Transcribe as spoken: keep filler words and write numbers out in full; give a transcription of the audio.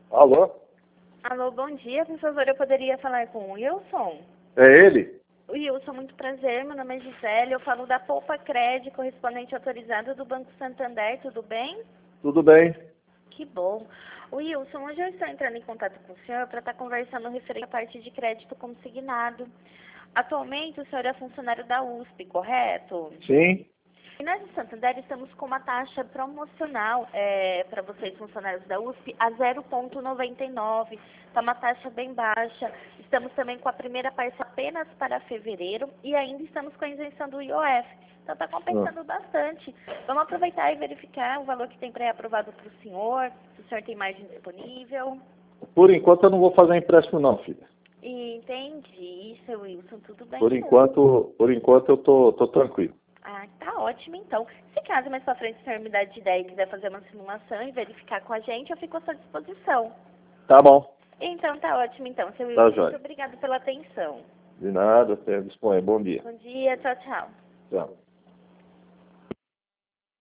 Alô? Alô, bom dia. Por favor, eu poderia falar com o Wilson? É ele? Wilson, muito prazer. Meu nome é Gisele. Eu falo da Poupa Cred, correspondente autorizado do Banco Santander. Tudo bem? Tudo bem? Que bom. Wilson, hoje eu estou entrando em contato com o senhor para estar conversando referente à parte de crédito consignado. Atualmente, o senhor é funcionário da U S P, correto? Sim. E nós do Santander estamos com uma taxa promocional é, para vocês funcionários da U S P a zero vírgula noventa e nove. Está uma taxa bem baixa. Estamos também com a primeira parcela apenas para fevereiro e ainda estamos com a isenção do I O F. Então está compensando Ah. bastante. Vamos aproveitar e verificar o valor que tem pré-aprovado para o senhor, se o senhor tem margem disponível. Por enquanto eu não vou fazer empréstimo não, filha. E entendi, seu Wilson, tudo bem. Por Então. enquanto, por enquanto eu tô, tô tranquilo. Ah, tá ótimo então. Se caso mais pra frente o senhor me dar de ideia e quiser fazer uma simulação e verificar com a gente, eu fico à sua disposição. Tá bom. Então tá ótimo então, seu Tá, Wilson. joia. Muito obrigado pela atenção. De nada, até disponha. Bom dia. Bom dia, tchau, tchau. Tchau.